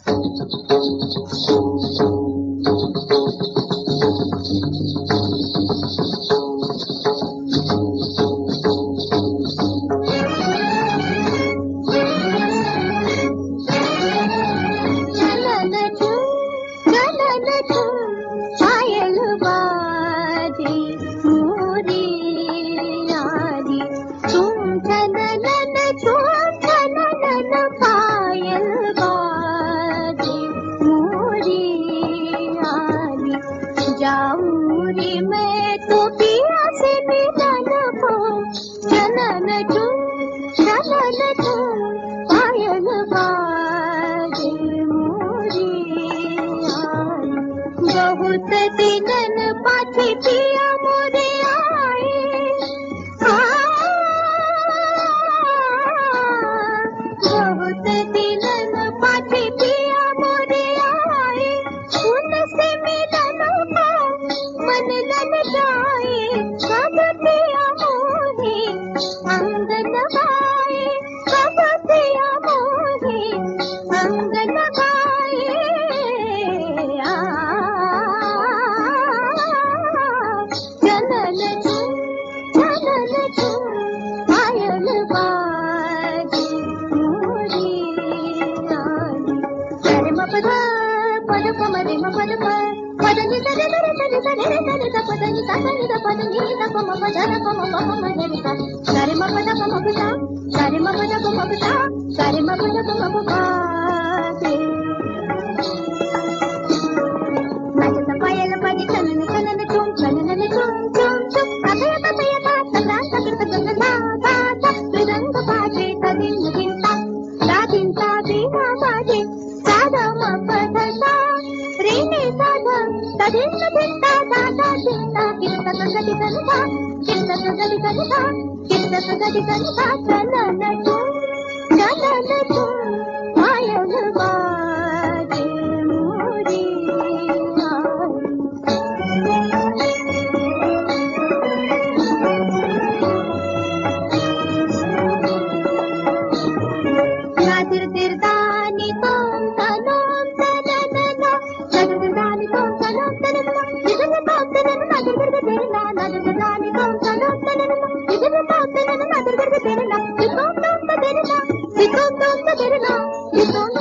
जाऊं रे मैं तो पिया से मिलन को, चलन चूम पायल बाजे मोरी आई। बहुत दिनन पाछे पिया मोरे आए, बहुत दिनन पाछे पिया मोरे आए। उनसे मिलन मन लन जाए, कब पिया मोहे अंग लगाए, कब पिया मोहे अंग लगाए। चलन चूम पायल बाजे मोरी आई। अरे मपदा पद पमरे मपद पदनी सरे सरे सरे सरे सरे सा पदनी सा सरे सा पदनी सा पम पदरा पम पम मरे सा सरे मपदा पम पदा सरे मपदा पम पदा सरे मपदा पम पदा से नाचता पायल बाजे चलन चलन चूम चलन चूम चूम चूम तातया तातया तातला तकत गंगा ता ता रंग बाजे तदिन दिनता राधिंता बिना बाजे सादा मपदा सा रेने सादा तदिन दिनता सादा दिनता किरता गगति गंगा किरता गगति गंगा किरता गगति गंगा चलन चूम पायल बाजे मोरी नादिर दिरदानी तोम तनोम तननना नादिर दिरदानी तोम तनोम तननना इधर तोम तननना नादिर दिरदानी नादिर दिरदानी तोम तनोम तननना इधर तोम तननना नादिर दिरदानी तोम तननना इतोम तोम तननना इतोम तोम तननना इतोम